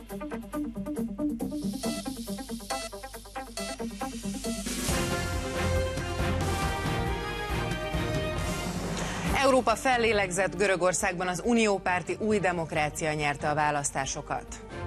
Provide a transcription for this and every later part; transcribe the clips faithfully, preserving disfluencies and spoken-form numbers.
Európa fellélegzett, Görögországban az uniópárti Új Demokrácia nyerte a választásokat.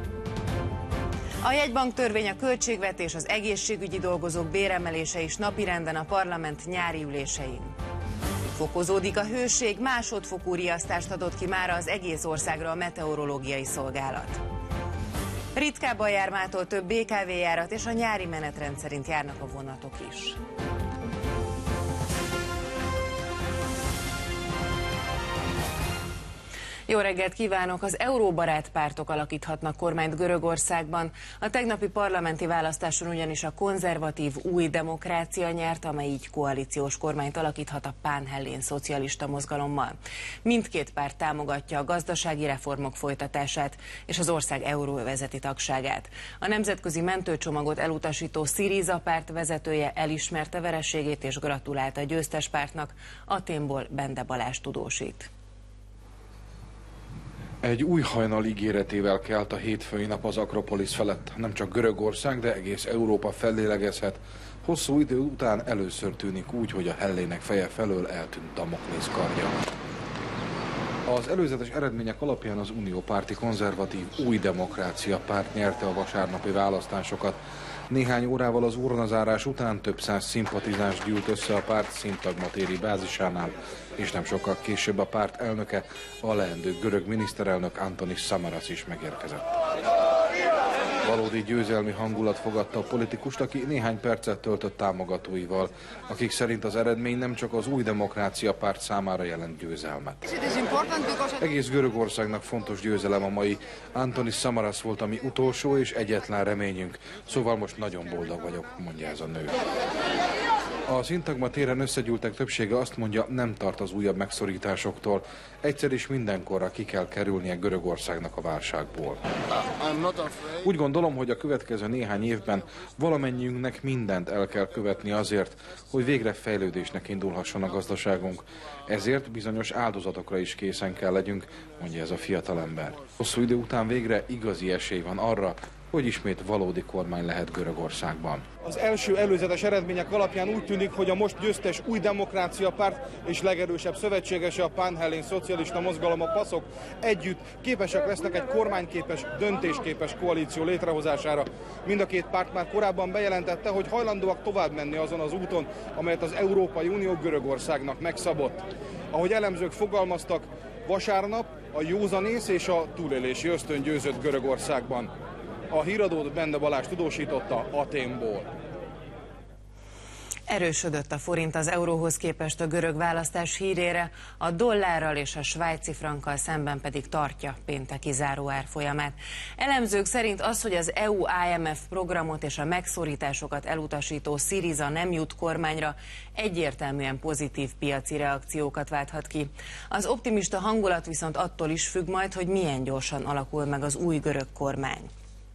A jegybank törvény, a költségvetés, az egészségügyi dolgozók béremelése is napirenden a parlament nyári ülésein. Fokozódik a hőség, másodfokú riasztást adott ki mára az egész országra a meteorológiai szolgálat. Ritkábban jár mától több bé ká vé járat, és a nyári menetrend szerint járnak a vonatok is. Jó reggelt kívánok! Az euróbarát pártok alakíthatnak kormányt Görögországban. A tegnapi parlamenti választáson ugyanis a konzervatív Új Demokrácia nyert, amely így koalíciós kormányt alakíthat a pán-hellén szocialista mozgalommal. Mindkét párt támogatja a gazdasági reformok folytatását és az ország euróövezeti tagságát. A nemzetközi mentőcsomagot elutasító Syriza párt vezetője elismerte vereségét és gratulált a győztes pártnak. Athénból Bende Balázs tudósít. Egy új hajnal ígéretével kelt a hétfői nap az Akropolisz felett. Nem csak Görögország, de egész Európa fellélegezhet. Hosszú idő után először tűnik úgy, hogy a hellének feje felől eltűnt Damoklész kardja. Az előzetes eredmények alapján az uniópárti konzervatív Új Demokrácia párt nyerte a vasárnapi választásokat. Néhány órával az urnazárás után több száz szimpatizáns gyűlt össze a párt szintagmatéri bázisánál, és nem sokkal később a párt elnöke, a leendő görög miniszterelnök Antonis Samaras is megérkezett. Valódi győzelmi hangulat fogadta a politikust, aki néhány percet töltött támogatóival, akik szerint az eredmény nem csak az Új Demokrácia párt számára jelent győzelmet. Egész Görögországnak fontos győzelem a mai. Antonis Samaras volt a mi utolsó és egyetlen reményünk, szóval most nagyon boldog vagyok, mondja ez a nő. A szintagma téren összegyűltek többsége azt mondja, nem tart az újabb megszorításoktól. Egyszer is mindenkorra ki kell kerülnie Görögországnak a válságból. Úgy gondolom, hogy a következő néhány évben valamennyiünknek mindent el kell követni azért, hogy végre fejlődésnek indulhasson a gazdaságunk. Ezért bizonyos áldozatokra is készen kell legyünk, mondja ez a fiatalember. Hosszú idő után végre igazi esély van arra, hogy ismét valódi kormány lehet Görögországban. Az első előzetes eredmények alapján úgy tűnik, hogy a most győztes Új Demokrácia párt és legerősebb szövetségese a pán-hellén szocialista mozgalom, a paszok együtt képesek lesznek egy kormányképes, döntésképes koalíció létrehozására. Mind a két párt már korábban bejelentette, hogy hajlandóak tovább menni azon az úton, amelyet az Európai Unió Görögországnak megszabott. Ahogy elemzők fogalmaztak, vasárnap a józanész és a túlélési ösztön győzött Görögországban. A híradót Bende Balázs tudósította Athénból. Erősödött a forint az euróhoz képest a görög választás hírére, a dollárral és a svájci frankkal szemben pedig tartja pénteki záróárfolyamát. Elemzők szerint az, hogy az é u-i em ef programot és a megszorításokat elutasító Syriza nem jut kormányra, egyértelműen pozitív piaci reakciókat válthat ki. Az optimista hangulat viszont attól is függ majd, hogy milyen gyorsan alakul meg az új görög kormány.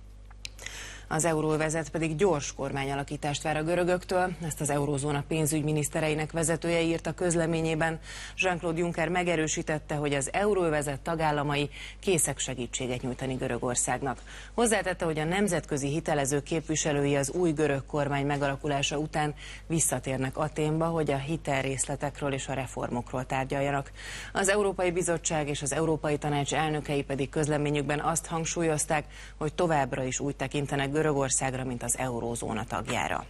Az euróvezet pedig gyors kormányalakítást vár a görögöktől, ezt az eurózóna pénzügyminisztereinek vezetője írta közleményében. Jean-Claude Juncker megerősítette, hogy az euróvezet tagállamai készek segítséget nyújtani Görögországnak. Hozzátette, hogy a nemzetközi hitelező képviselői az új görög kormány megalakulása után visszatérnek Athénba, hogy a hitelrészletekről és a reformokról tárgyaljanak. Az Európai Bizottság és az Európai Tanács elnökei pedig közleményükben azt hangsúlyozták, hogy továbbra is úgy tekintenek Görögországra, mint az eurózóna tagjára.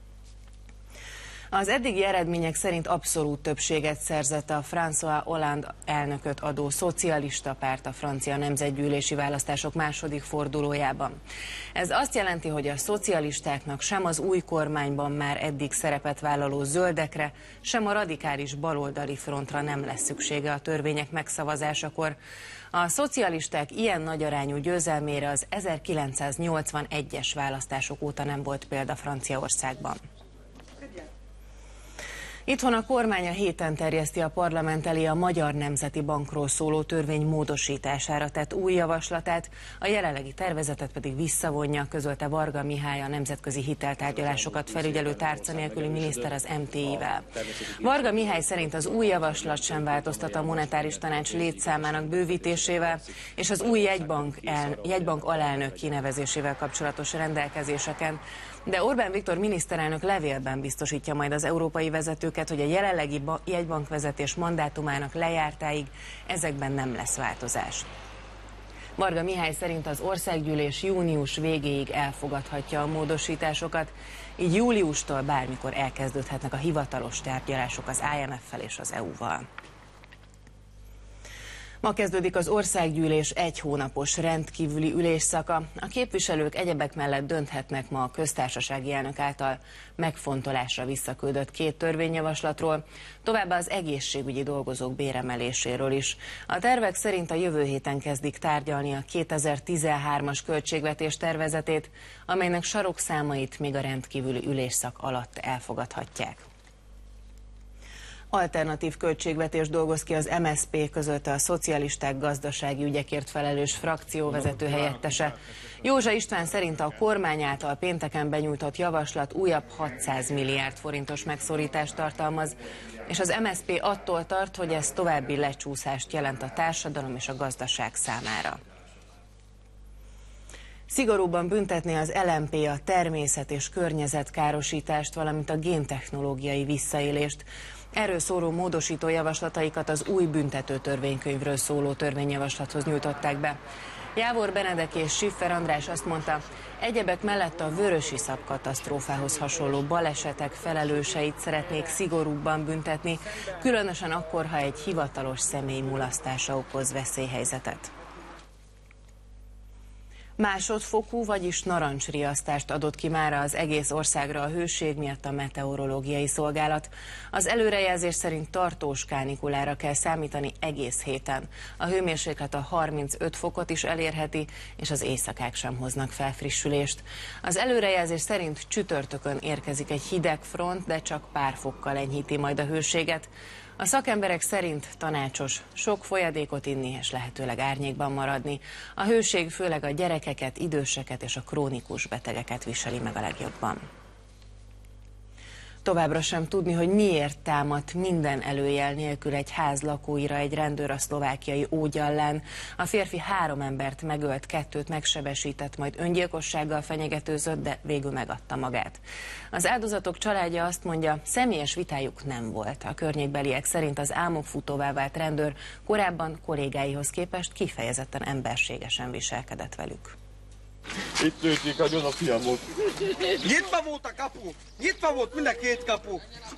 Az eddigi eredmények szerint abszolút többséget szerzett a François Hollande elnököt adó szocialista párt a francia nemzetgyűlési választások második fordulójában. Ez azt jelenti, hogy a szocialistáknak sem az új kormányban már eddig szerepet vállaló zöldekre, sem a radikális baloldali frontra nem lesz szüksége a törvények megszavazásakor. A szocialisták ilyen nagyarányú győzelmére az ezerkilencszáznyolcvanegyes választások óta nem volt példa Franciaországban. Itthon a kormány a héten terjeszti a parlament elé a Magyar Nemzeti Bankról szóló törvény módosítására tett új javaslatát, a jelenlegi tervezetet pedig visszavonja, közölte Varga Mihály, a nemzetközi hiteltárgyalásokat felügyelő tárca nélküli miniszter az em té i-vel. Varga Mihály szerint az új javaslat sem változtat a monetáris tanács létszámának bővítésével és az új jegybank, el, jegybank alelnök kinevezésével kapcsolatos rendelkezéseken, de Orbán Viktor miniszterelnök levélben biztosítja majd az európai vezetőket, hogy a jelenlegi jegybankvezetés mandátumának lejártáig ezekben nem lesz változás. Varga Mihály szerint az országgyűlés június végéig elfogadhatja a módosításokat, így júliustól bármikor elkezdődhetnek a hivatalos tárgyalások az i em ef-fel és az é u-val. Ma kezdődik az országgyűlés egy hónapos rendkívüli ülésszaka. A képviselők egyebek mellett dönthetnek ma a köztársasági elnök által megfontolásra visszaküldött két törvényjavaslatról, továbbá az egészségügyi dolgozók béremeléséről is. A tervek szerint a jövő héten kezdik tárgyalni a kétezer-tizenhármas költségvetés tervezetét, amelynek sarokszámait még a rendkívüli ülésszak alatt elfogadhatják. Alternatív költségvetés dolgoz ki az em es zé pé, közölte a szocialisták gazdasági ügyekért felelős frakcióvezető helyettese. Józsa István szerint a kormány által pénteken benyújtott javaslat újabb hatszáz milliárd forintos megszorítást tartalmaz, és az em es zé pé attól tart, hogy ez további lecsúszást jelent a társadalom és a gazdaság számára. Szigorúbban büntetné az el em pé a természet- és környezetkárosítást, valamint a géntechnológiai visszaélést. Erről szóló módosító javaslataikat az új büntető törvénykönyvről szóló törvényjavaslathoz nyújtották be. Jávor Benedek és Schiffer András azt mondta, egyebek mellett a vörösiszap katasztrófához hasonló balesetek felelőseit szeretnék szigorúbban büntetni, különösen akkor, ha egy hivatalos személy mulasztása okoz veszélyhelyzetet. Másodfokú, vagyis narancsriasztást adott ki mára az egész országra a hőség miatt a meteorológiai szolgálat. Az előrejelzés szerint tartós kánikulára kell számítani egész héten. A hőmérséklet a harmincöt fokot is elérheti, és az éjszakák sem hoznak felfrissülést. Az előrejelzés szerint csütörtökön érkezik egy hideg front, de csak pár fokkal enyhíti majd a hőséget. A szakemberek szerint tanácsos sok folyadékot inni és lehetőleg árnyékban maradni. A hőség főleg a gyerekeket, időseket és a krónikus betegeket viseli meg a legjobban. Továbbra sem tudni, hogy miért támadt minden előjel nélkül egy ház lakóira egy rendőr a szlovákiai Ógyallán. A férfi három embert megölt, kettőt megsebesített, majd öngyilkossággal fenyegetőzött, de végül megadta magát. Az áldozatok családja azt mondja, személyes vitájuk nem volt. A környékbeliek szerint az álmokfutóvá vált rendőr korábban kollégáihoz képest kifejezetten emberségesen viselkedett velük. Itt lőtték agyon a fiamot. Nyitva volt a kapu! Nyitva volt mind a két kapu!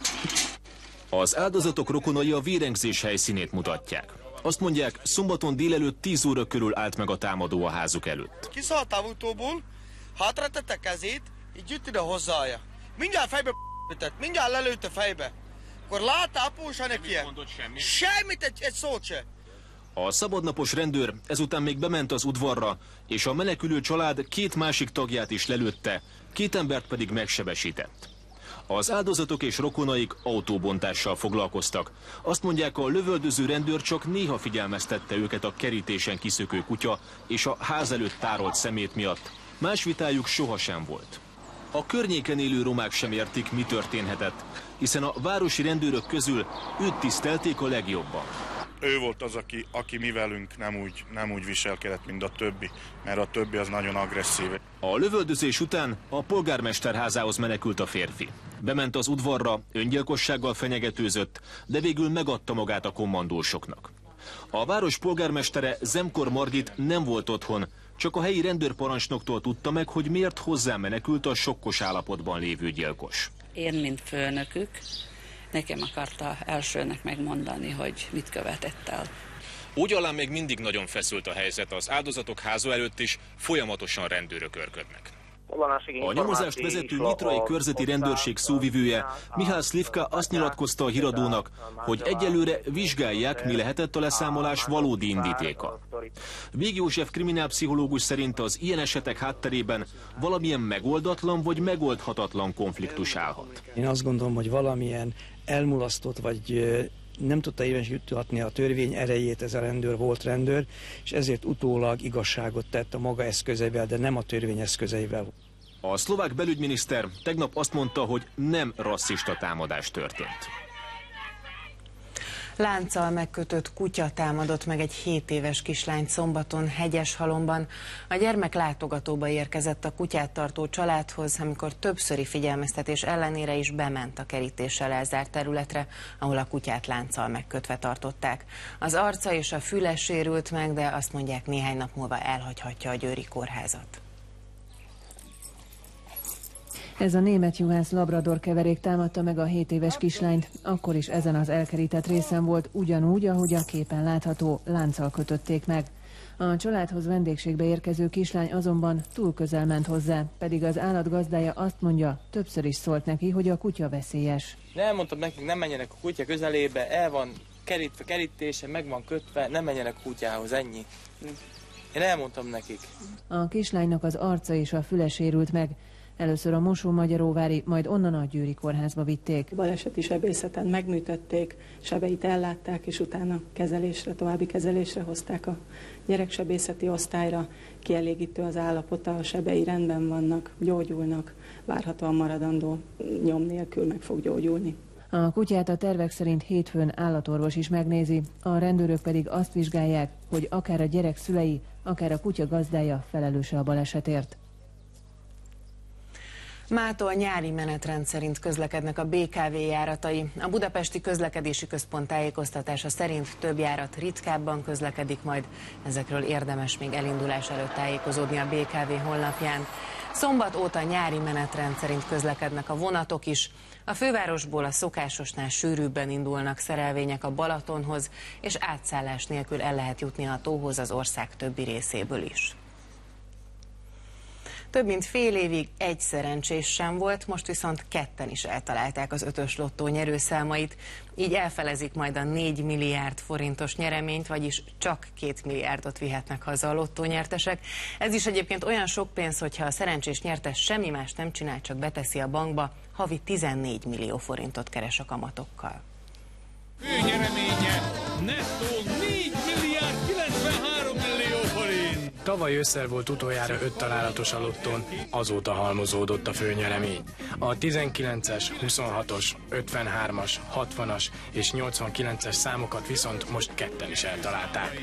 Az áldozatok rokonai a vérengzés helyszínét mutatják. Azt mondják, szombaton délelőtt tíz óra körül állt meg a támadó a házuk előtt. Kiszállt autóból, hátratette kezét, így jött ide hozzája. Mindjárt fejbe p***tett, mindjárt lelőtte fejbe. Akkor látta apósa neki. Semmit, semmit egy, egy szót se. A szabadnapos rendőr ezután még bement az udvarra, és a menekülő család két másik tagját is lelőtte, két embert pedig megsebesített. Az áldozatok és rokonaik autóbontással foglalkoztak. Azt mondják, a lövöldöző rendőr csak néha figyelmeztette őket a kerítésen kiszökő kutya és a ház előtt tárolt szemét miatt. Más vitájuk sohasem volt. A környéken élő romák sem értik, mi történhetett, hiszen a városi rendőrök közül őt tisztelték a legjobban. Ő volt az, aki, aki mi velünk nem úgy, nem úgy viselkedett, mint a többi, mert a többi az nagyon agresszív. A lövöldözés után a polgármester házához menekült a férfi. Bement az udvarra, öngyilkossággal fenyegetőzött, de végül megadta magát a kommandósoknak. A város polgármestere, Zemkor Margit nem volt otthon, csak a helyi rendőrparancsnoktól tudta meg, hogy miért hozzá menekült a sokkos állapotban lévő gyilkos. Én, mint főnökük, nekem akarta elsőnek megmondani, hogy mit követett el. Ógyallán még mindig nagyon feszült a helyzet, az áldozatok háza előtt is folyamatosan rendőrök örködnek. A nyomozást vezető nyitrai körzeti rendőrség szóvivője, Mihály Slivka azt nyilatkozta a híradónak, hogy egyelőre vizsgálják, mi lehetett a leszámolás valódi indítéka. Vég József kriminálpszichológus szerint az ilyen esetek hátterében valamilyen megoldatlan vagy megoldhatatlan konfliktus állhat. Én azt gondolom, hogy valamilyen elmulasztott, vagy nem tudta érvényesíteni a törvény erejét, ez a rendőr volt rendőr, és ezért utólag igazságot tett a maga eszközeivel, de nem a törvény eszközeivel. A szlovák belügyminiszter tegnap azt mondta, hogy nem rasszista támadás történt. Lánccal megkötött kutya támadott meg egy hét éves kislányt szombaton Hegyeshalomban. A gyermek látogatóba érkezett a kutyát tartó családhoz, amikor többszöri figyelmeztetés ellenére is bement a kerítéssel elzárt területre, ahol a kutyát lánccal megkötve tartották. Az arca és a füle sérült meg, de azt mondják, néhány nap múlva elhagyhatja a győri kórházat. Ez a német juhász labrador keverék támadta meg a hét éves kislányt, akkor is ezen az elkerített részen volt, ugyanúgy, ahogy a képen látható, lánccal kötötték meg. A családhoz vendégségbe érkező kislány azonban túl közel ment hozzá, pedig az állat gazdája azt mondja, többször is szólt neki, hogy a kutya veszélyes. Nem mondtam nekik, nem menjenek a kutya közelébe, el van kerítve, kerítése, meg van kötve, nem menjenek a kutyához, ennyi. Én elmondtam nekik. A kislánynak az arca és a füle sérült meg. Először a Mosó-Magyaróvári, majd onnan a Győri kórházba vitték. Baleseti sebészeten megműtötték, sebeit ellátták, és utána kezelésre, további kezelésre hozták a gyereksebészeti osztályra. Kielégítő az állapota, a sebei rendben vannak, gyógyulnak, várhatóan maradandó nyom nélkül meg fog gyógyulni. A kutyát a tervek szerint hétfőn állatorvos is megnézi, a rendőrök pedig azt vizsgálják, hogy akár a gyerek szülei, akár a kutya gazdája felelőse a balesetért. Mától nyári menetrend szerint közlekednek a bé ká vé járatai. A Budapesti Közlekedési Központ tájékoztatása szerint több járat ritkábban közlekedik majd. Ezekről érdemes még elindulás előtt tájékozódni a bé ká vé honlapján. Szombat óta nyári menetrend szerint közlekednek a vonatok is. A fővárosból a szokásosnál sűrűbben indulnak szerelvények a Balatonhoz, és átszállás nélkül el lehet jutni a tóhoz az ország többi részéből is. Több mint fél évig egy szerencsés sem volt, most viszont ketten is eltalálták az ötös lottó nyerőszámait, így elfelezik majd a négy milliárd forintos nyereményt, vagyis csak két milliárdot vihetnek haza a lottónyertesek. Ez is egyébként olyan sok pénz, hogyha a szerencsés nyertes semmi más nem csinál, csak beteszi a bankba, havi tizennégy millió forintot keres a kamatokkal. Ő nyereménye nettó négy milliárd kilencvenhárom millió forint. Tavaly ősszel volt utoljára öt találatos a lottón, azóta halmozódott a főnyeremény. A tizenkilences, huszonhatos, ötvenhármas, hatvanas és nyolcvankilences számokat viszont most ketten is eltalálták.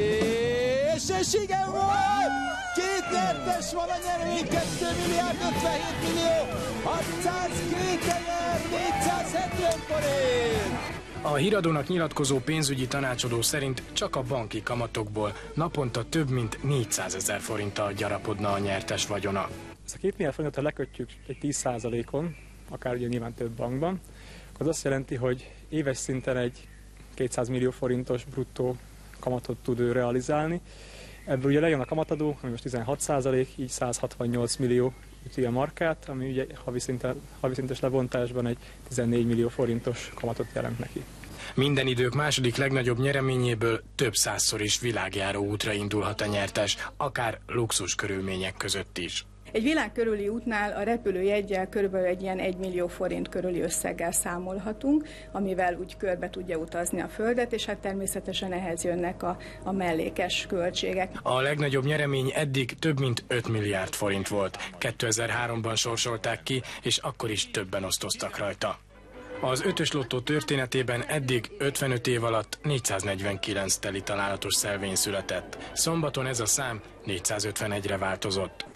És ez igen volt! Két nyertes van a nyeremény, két milliárd ötvenhét millió, hatszázkétezer négyszázhetven forint! A híradónak nyilatkozó pénzügyi tanácsadó szerint csak a banki kamatokból naponta több mint négyszázezer forinttal gyarapodna a nyertes vagyona. Ezt a két milliárd forintot, ha lekötjük egy tíz százalékon, akár ugye nyilván több bankban, akkor az azt jelenti, hogy éves szinten egy kétszáz millió forintos bruttó kamatot tud ő realizálni. Ebből ugye lejön a kamatadó, ami most tizenhat százalék, így száz hatvannyolc millió üti a markát, ami ugye havi, szinten, havi szintes lebontásban egy tizennégy millió forintos kamatot jelent neki. Minden idők második legnagyobb nyereményéből több százszor is világjáró útra indulhat a nyertes, akár luxus körülmények között is. Egy világ körüli útnál a repülőjeggyel körülbelül egy ilyen egy millió forint körüli összeggel számolhatunk, amivel úgy körbe tudja utazni a Földet, és hát természetesen ehhez jönnek a, a mellékes költségek. A legnagyobb nyeremény eddig több mint öt milliárd forint volt. kétezer-háromban sorsolták ki, és akkor is többen osztoztak rajta. Az ötös lottó történetében eddig ötvenöt év alatt négyszáznegyvenkilenc teli találatos szelvény született. Szombaton ez a szám négyszázötvenegyre változott.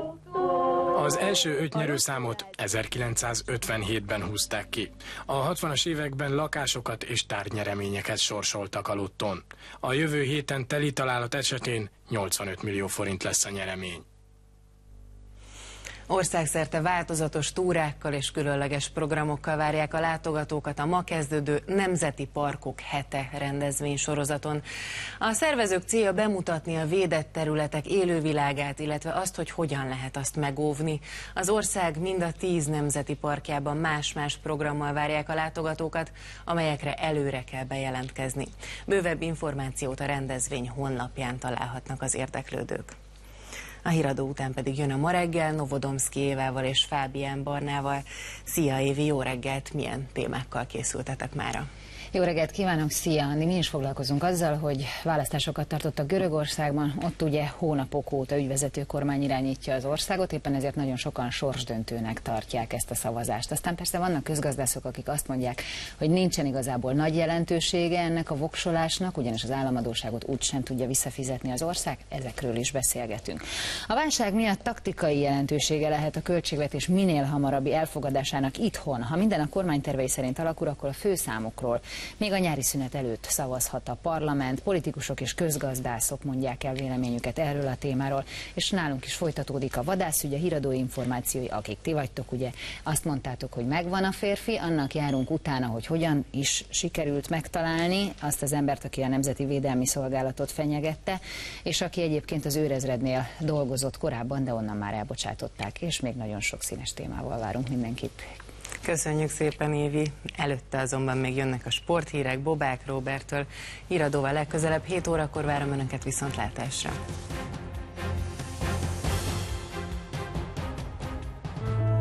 Az első öt nyerőszámot ezerkilencszázötvenhétben húzták ki. A hatvanas években lakásokat és tárgynyereményeket sorsoltak a lottón. A jövő héten teli találat esetén nyolcvanöt millió forint lesz a nyeremény. Országszerte változatos túrákkal és különleges programokkal várják a látogatókat a ma kezdődő Nemzeti Parkok Hete rendezvénysorozaton. A szervezők célja bemutatni a védett területek élővilágát, illetve azt, hogy hogyan lehet azt megóvni. Az ország mind a tíz nemzeti parkjában más-más programmal várják a látogatókat, amelyekre előre kell bejelentkezni. Bővebb információt a rendezvény honlapján találhatnak az érdeklődők. A híradó után pedig jön a Ma reggel, Novodomszki Évával és Fábián Barnával. Szia Évi, jó reggelt, milyen témákkal készültetek mára? Jó reggelt kívánok, szia Anni! Mi is foglalkozunk azzal, hogy választásokat tartottak Görögországban, ott ugye hónapok óta ügyvezető kormány irányítja az országot, éppen ezért nagyon sokan sorsdöntőnek tartják ezt a szavazást. Aztán persze vannak közgazdászok, akik azt mondják, hogy nincsen igazából nagy jelentősége ennek a voksolásnak, ugyanis az államadósságot úgysem tudja visszafizetni az ország, ezekről is beszélgetünk. A válság miatt taktikai jelentősége lehet a költségvetés minél hamarabbi elfogadásának itthon. Ha minden a kormány tervei szerint alakul, akkor a főszámokról még a nyári szünet előtt szavazhat a parlament, politikusok és közgazdászok mondják el véleményüket erről a témáról, és nálunk is folytatódik a vadászügy, a híradó információi, akik ti vagytok, ugye azt mondtátok, hogy megvan a férfi, annak járunk utána, hogy hogyan is sikerült megtalálni azt az embert, aki a Nemzeti Védelmi Szolgálatot fenyegette, és aki egyébként az őrezrednél dolgozott korábban, de onnan már elbocsátották, és még nagyon sok színes témával várunk mindenkit. Köszönjük szépen, Évi. Előtte azonban még jönnek a sporthírek Bobák Róberttől. Híradóval legközelebb hét órakor várom Önöket viszontlátásra.